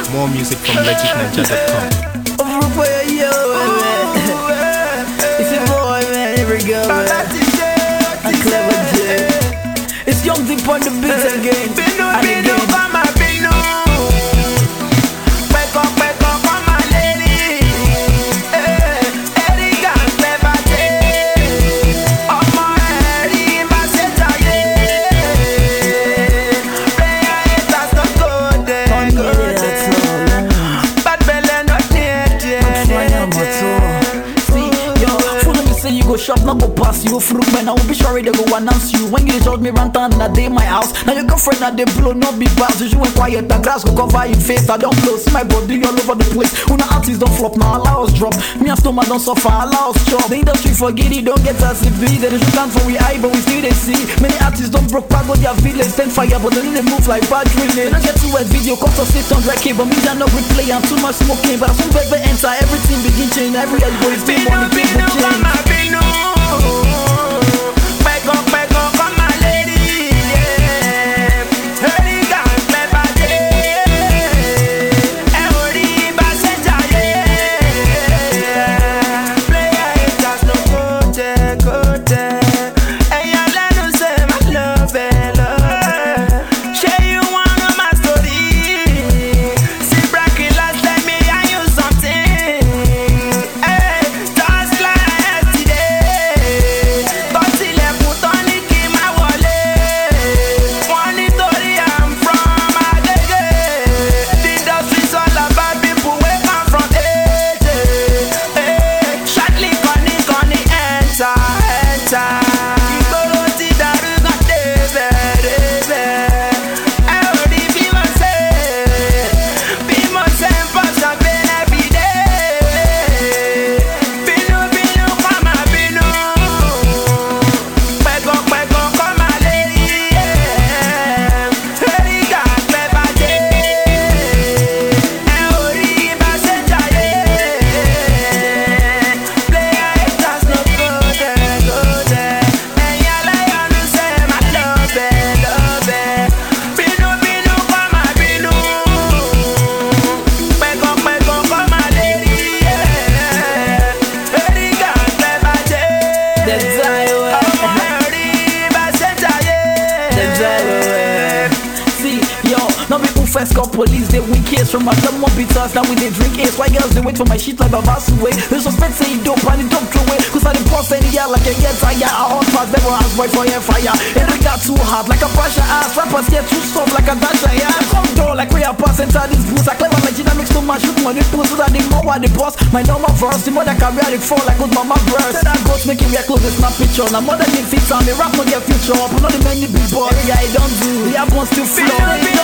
More music from legitninja.com. It's your boy, man. Here we go, man. A clever J. It's Young Deep on the beat again. And again. Shop not go pass you through, man. I will be sure they go announce you. When you judge me rant and a day my house. Now your girlfriend at the blow, not be bad. You went quiet, the grass go cover your face. I don't blow, see my body all over the place. When the artists don't flop, now allow us drop. Me and stomach don't suffer, allow us chop. The industry forget it, don't get us if we there is no plan for we eye, but we still they see. Many artists don't broke back on their village, send fire, but they need to move like bad drilling. Don't get to a video, cost us 600K, but me don't know replay and too much smoking. But as soon as we enter, everything begin change. Every year go is big money, people change. First call police, they win case from my dumb more bitters. Now we they drink ace. Why girls they wait for my shit like a vast way? They suspect say you dope and you don't throw away. Cause I didn't pass any year like a get tired. I hot pass never ask boy for your fire. And we got too hard like a pressure ass. Rappers get too soft like a dasher. Yeah, I come down like we are pass inside this booth. I clever like dynamics too much. Shoot money pose so that they know what they boss. My normal verse, the mother career they fall like good mama verse. Said that ghost making wear clothes, snap picture. Now more than 6 on the rap no get future. Up, not the many big boys. Yeah, I don't do. The app wants to flow.